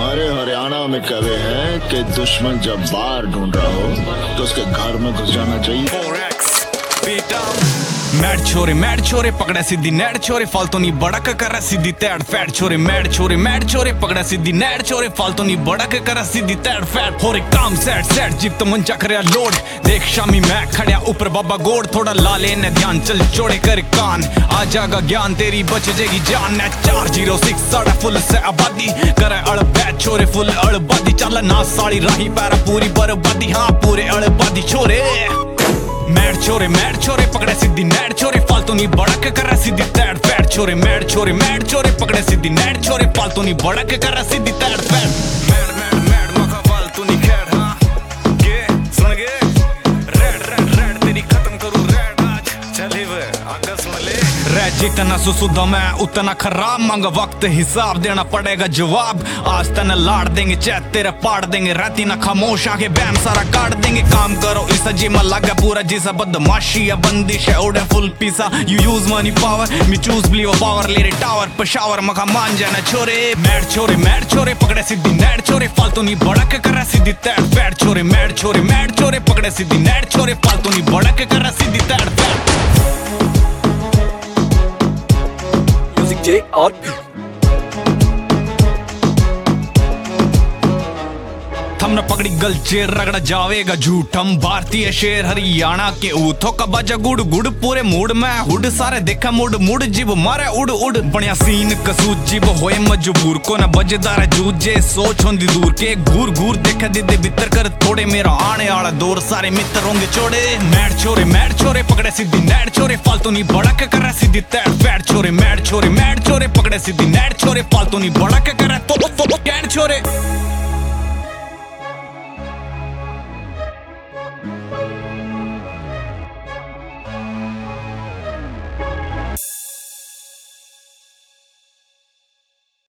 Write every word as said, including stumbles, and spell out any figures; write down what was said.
हमारे हरियाणा में कहे हैं कि दुश्मन जब बाहर ढूंढ रहा हो तो उसके घर में घुस जाना चाहिए। मैड छोरे मैड छोरे पकड़ा सीधी नेड छोरे फालतू नहीं बड़क कर सीधी तैड फैट छोरे मैड छोरे मैड छोरे पकड़ा सीधी नेड छोरे फालतू नहीं बड़क कर सीधी तैड फैट हो रे काम सेट सेट जीप तो मंचा कर लोड देख शामी मैं खड़िया ऊपर बाबा गोड़ थोड़ा ला लेने ध्यान चल चोड़े कर कान आ जाएगा ज्ञान तेरी बच जाएगी जान ने चार जीरो सिक्स साढ़ा फुल से आबादी करे अड़ बैठ छोरे फुल अड़ बादी चल ना साड़ी राही पैरा पूरी बर्बादी हाँ पूरे अड़ बादी छोरे मैड छोरे मैड छोरे पकड़े सीधी नेड छोरे फालतू नहीं बड़क कर सीधी तैड फैट छोरे मैड छोरे मैड छोरे पकड़े सीधी नेड छोरे फालतू नहीं बड़क कर सीधी तैड फैट मैड मैड मैड मखा फालतू नहीं खैर हाँ ये सुन गए रेड रेड रेड तेरी खत्म करूं रेड आज चले वे आगे सुन ले रे जितना सुसुदा मैं उतना खराब मांग वक्त हिसाब देना पड़ेगा जवाब आज तने लाड़ देंगे चैत तेरे पाड़ देंगे रहती ना खामोश आगे बैम सारा काट देंगे काम करो इस जिमा लगा पूरा जिसा बदमाशी या बंदिश है उड़े फुल पीसा you use money power me choose believe power ले रे टावर पशावर मखा मान जाना छोरे मैड छोरे मैड छोरे पकड़े सीधी नेड छोरे फालतू नहीं बड़क कर सीधी तैड फैट छोरे मैड छोरे मैड छोरे पकड़े सीधी नेड छोरे फालतू नहीं बड़क कर सीधी तैड फैट J और हमने पकड़ी गलचे रगड़ा जावेगा झूठ हम भारतीय शेर हरियाणा के ऊथों का बाजा गुड़ गुड़ पूरे मूड में हुड सारे देखा मुड मुड जीव मारे उड़ उड़ बढ़िया सीन कसूद जीव होए मजबूर को ना बजदार जूझे सोच होंदी दूर के घूर घूर देखा दीदे भीतर कर थोड़े मेरा आने वाला दौर सारे मित्र होंगे छोड़े मैड छोरे मैड छोरे पकड़े सीधी नेड छोरे फालतू नहीं बड़क कर सीधी तैड फैट छोरे मैड छोरे मैड छोरे पकड़े सीधी नेड छोरे फालतू नहीं बड़क कर तो कैंड छोरे।